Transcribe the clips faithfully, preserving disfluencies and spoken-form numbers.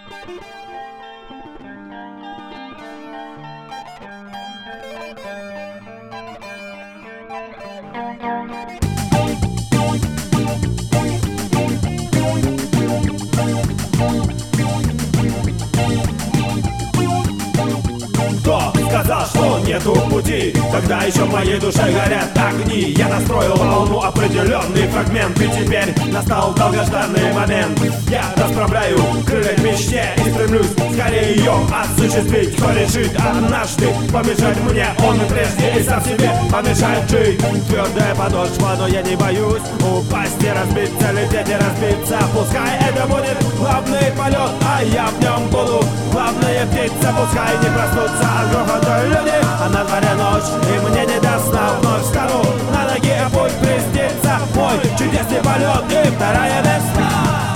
Кто сказал, что нету пути, когда еще в моей душе горят огни? Я настроил волну, определенный фрагмент, и теперь настал долгожданный момент. Я расправляю крылья к мечте и стремлюсь скорее ее осуществить. Кто решит однажды помешать мне, он и прежде и сам себе помешает жить. Твердая подошва, но я не боюсь упасть и разбиться, лететь и разбиться. Пускай это будет главный полет, а я в нем буду главная птица. Пускай не проснутся от грохота люди, а на дворе ночь, и мне не до сна. Вновь встану на ноги, а путь приснится мой чудесный полет и вторая весна.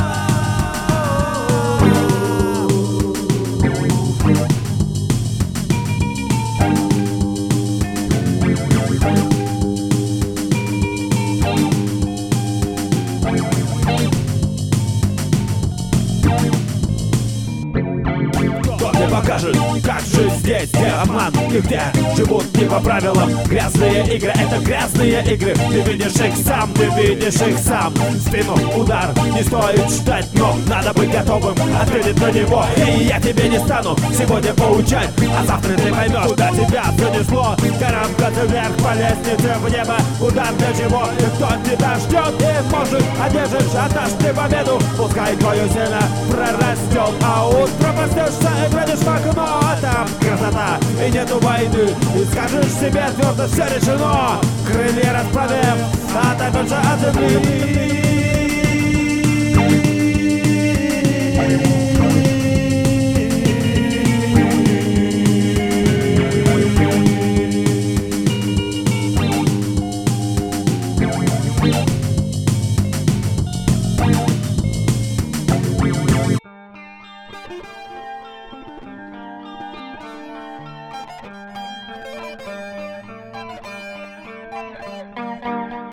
Покажет, как же здесь, где обман и где живут не по правилам. Грязные игры, это грязные игры. Ты видишь их сам, ты видишь их сам. Спину удар не стоит ждать, но надо быть готовым ответить на него. И я тебе не стану сегодня поучать, а завтра ты поймешь, куда тебя занесло. Карабкаться вверх по лестнице в небо. Удар для чего? И кто тебя ждет? И может одержишь, отдашь ты победу. Пускай твое сильно прорастет, а утро проснешься и глядишь в окно, а там красота и нету войны. И скажешь себе твердо, все решено. Крылья расправив, оторвешься от земли.